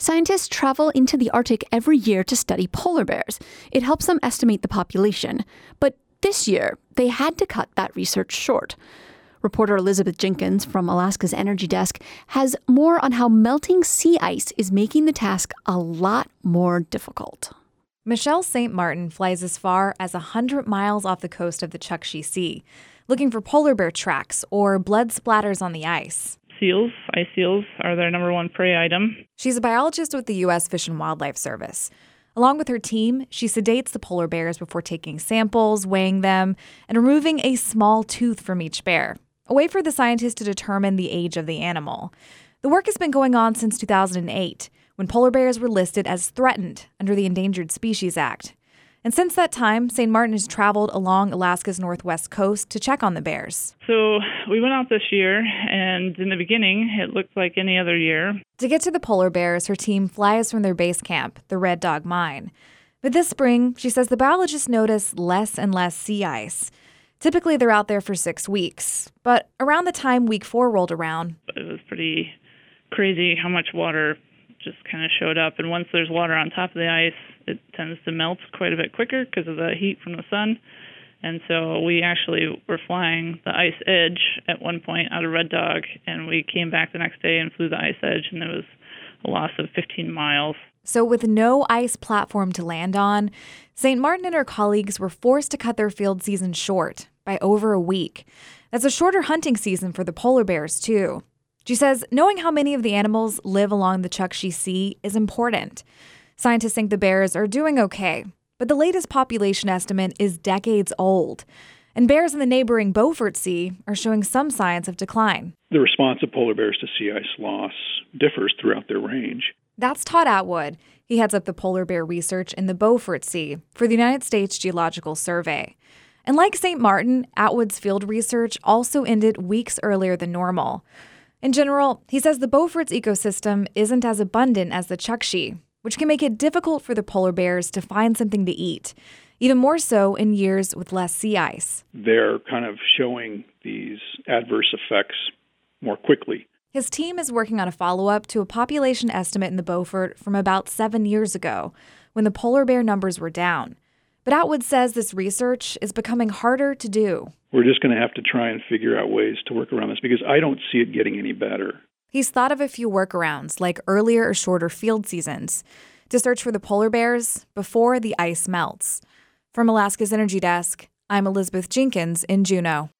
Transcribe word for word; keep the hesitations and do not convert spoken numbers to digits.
Scientists travel into the Arctic every year to study polar bears. It helps them estimate the population. But this year, they had to cut that research short. Reporter Elizabeth Jenkins from Alaska's Energy Desk has more on how melting sea ice is making the task a lot more difficult. Michelle Saint Martin flies as far as one hundred miles off the coast of the Chukchi Sea, looking for polar bear tracks or blood splatters on the ice. Seals, ice seals, are their number one prey item. She's a biologist with the U S Fish and Wildlife Service. Along with her team, she sedates the polar bears before taking samples, weighing them, and removing a small tooth from each bear, a way for the scientists to determine the age of the animal. The work has been going on since two thousand eight, when polar bears were listed as threatened under the Endangered Species Act. And since that time, Saint Martin has traveled along Alaska's northwest coast to check on the bears. So we went out this year, and in the beginning, it looked like any other year. To get to the polar bears, her team flies from their base camp, the Red Dog Mine. But this spring, she says the biologists notice less and less sea ice. Typically, they're out there for six weeks. But around the time week four rolled around, it was pretty crazy how much water just kind of showed up. And once there's water on top of the ice, it tends to melt quite a bit quicker because of the heat from the sun. And so we actually were flying the ice edge at one point out of Red Dog, and we came back the next day and flew the ice edge, and there was a loss of fifteen miles. So with no ice platform to land on, Saint Martin and her colleagues were forced to cut their field season short by over a week. That's a shorter hunting season for the polar bears, too. She says knowing how many of the animals live along the Chukchi Sea is important. Scientists think the bears are doing okay, but the latest population estimate is decades old. And bears in the neighboring Beaufort Sea are showing some signs of decline. The response of polar bears to sea ice loss differs throughout their range. That's Todd Atwood. He heads up the polar bear research in the Beaufort Sea for the United States Geological Survey. And like Saint Martin, Atwood's field research also ended weeks earlier than normal. In general, he says the Beaufort's ecosystem isn't as abundant as the Chukchi, which can make it difficult for the polar bears to find something to eat, even more so in years with less sea ice. They're kind of showing these adverse effects more quickly. His team is working on a follow-up to a population estimate in the Beaufort from about seven years ago, when the polar bear numbers were down. But Atwood says this research is becoming harder to do. We're just going to have to try and figure out ways to work around this because I don't see it getting any better. He's thought of a few workarounds, like earlier or shorter field seasons, to search for the polar bears before the ice melts. From Alaska's Energy Desk, I'm Elizabeth Jenkins in Juneau.